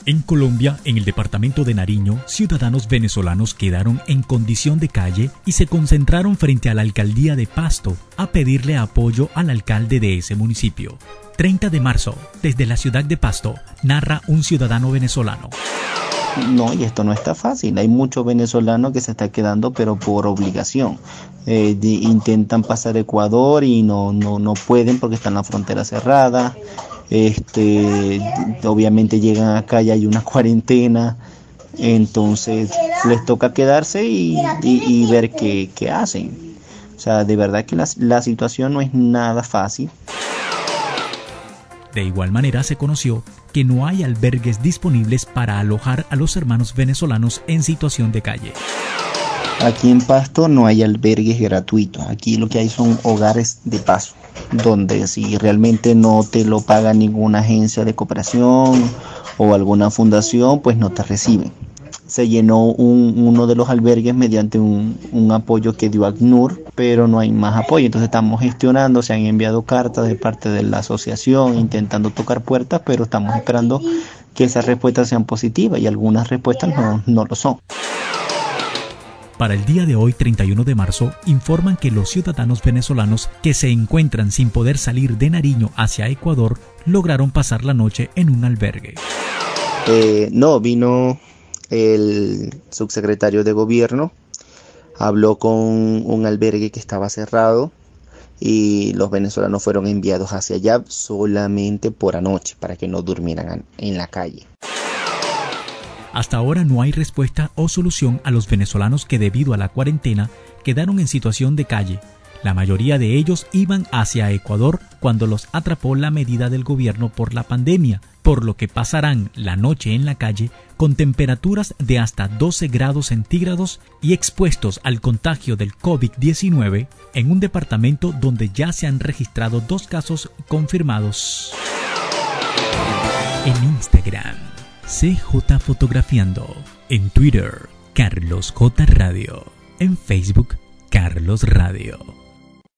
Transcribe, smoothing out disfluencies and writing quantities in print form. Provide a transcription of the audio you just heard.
En Colombia, en el departamento de Nariño, ciudadanos venezolanos quedaron en condición de calle y se concentraron frente a la alcaldía de Pasto a pedirle apoyo al alcalde de ese municipio. 30 de marzo, desde la ciudad de Pasto, narra un ciudadano venezolano. No, y esto no está fácil. Hay muchos venezolanos que se están quedando, pero por obligación. Intentan pasar Ecuador y no pueden porque están la frontera cerrada. Obviamente llegan acá y hay una cuarentena. Entonces les toca quedarse y ver qué hacen. O sea, de verdad que la situación no es nada fácil. De igual manera se conoció que no hay albergues disponibles para alojar a los hermanos venezolanos en situación de calle. Aquí en Pasto no hay albergues gratuitos. Aquí lo que hay son hogares de paso, donde si realmente no te lo paga ninguna agencia de cooperación o alguna fundación, pues no te reciben. Se llenó uno de los albergues mediante un apoyo que dio ACNUR, pero no hay más apoyo. Entonces estamos gestionando, se han enviado cartas de parte de la asociación, intentando tocar puertas, pero estamos esperando que esas respuestas sean positivas y algunas respuestas no lo son. Para el día de hoy, 31 de marzo, informan que los ciudadanos venezolanos que se encuentran sin poder salir de Nariño hacia Ecuador lograron pasar la noche en un albergue. Vino el subsecretario de gobierno, habló con un albergue que estaba cerrado y los venezolanos fueron enviados hacia allá solamente por anoche para que no durmieran en la calle. Hasta ahora no hay respuesta o solución a los venezolanos que debido a la cuarentena quedaron en situación de calle. La mayoría de ellos iban hacia Ecuador cuando los atrapó la medida del gobierno por la pandemia, por lo que pasarán la noche en la calle con temperaturas de hasta 12 grados centígrados y expuestos al contagio del COVID-19 en un departamento donde ya se han registrado 2 casos confirmados. En Instagram, CJ Fotografiando. En Twitter, Carlos J Radio. En Facebook, Carlos Radio.